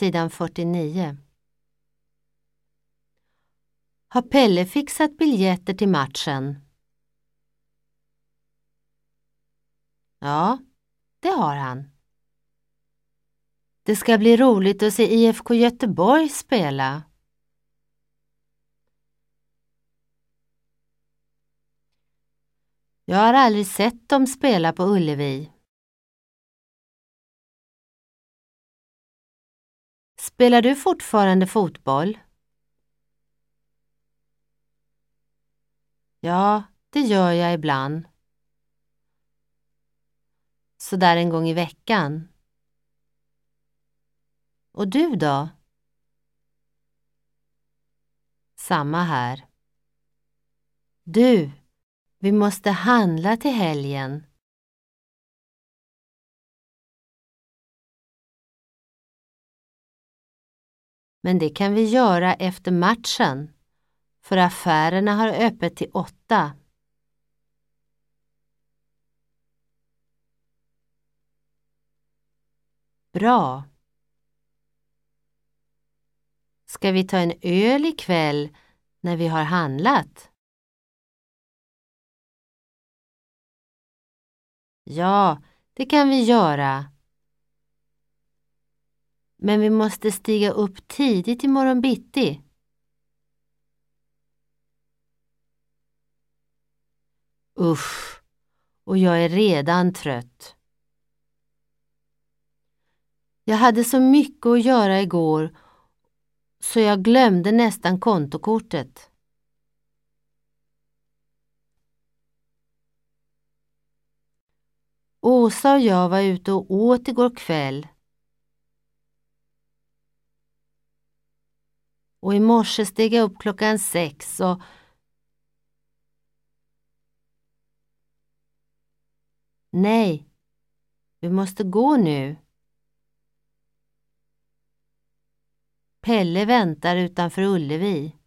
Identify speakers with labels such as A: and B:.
A: sidan 49. Har Pelle fixat biljetter till matchen? Ja, det har han. Det ska bli roligt att se IFK Göteborg spela. Jag har aldrig sett dem spela på Ullevi. Spelar du fortfarande fotboll? Ja, det gör jag ibland. Så där en gång i veckan. Och du då? Samma här. Du, vi måste handla till helgen. Men det kan vi göra efter matchen, för affärerna har öppet till 8. Bra. Ska vi ta en öl ikväll när vi har handlat? Ja, det kan vi göra. Men vi måste stiga upp tidigt imorgon bitti. Usch, och jag är redan trött. Jag hade så mycket att göra igår så jag glömde nästan kontokortet. Åsa och jag var ute och åt igår kväll. Och i morse steg jag upp klockan 6 och... Nej, vi måste gå nu. Pelle väntar utanför Ullevi.